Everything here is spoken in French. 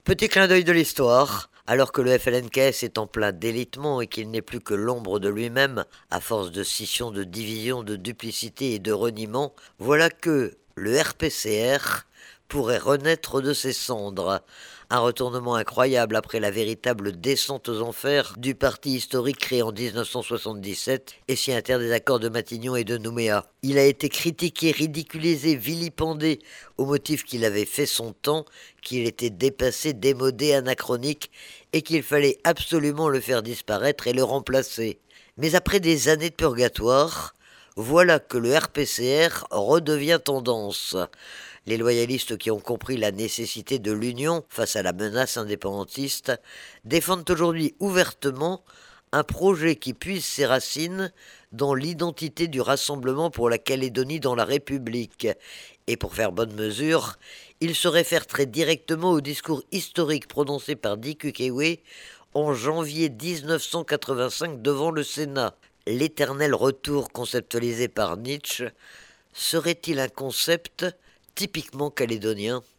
Petit clin d'œil de l'histoire. Alors que le FLNKS est en plein délitement et qu'il n'est plus que l'ombre de lui-même, à force de scission, de division, de duplicité et de reniement, voilà que le RPCR pourrait renaître de ses cendres. Un retournement incroyable après la véritable descente aux enfers du parti historique créé en 1977 et signataire des accords de Matignon et de Nouméa. Il a été critiqué, ridiculisé, vilipendé au motif qu'il avait fait son temps, qu'il était dépassé, démodé, anachronique et qu'il fallait absolument le faire disparaître et le remplacer. Mais après des années de purgatoire, voilà que le RPCR redevient tendance. Les loyalistes qui ont compris la nécessité de l'union face à la menace indépendantiste défendent aujourd'hui ouvertement un projet qui puise ses racines dans l'identité du Rassemblement pour la Calédonie dans la République. Et pour faire bonne mesure, ils se réfèrent très directement au discours historique prononcé par Dick Ukwe en janvier 1985 devant le Sénat. L'éternel retour conceptualisé par Nietzsche serait-il un concept typiquement calédonien?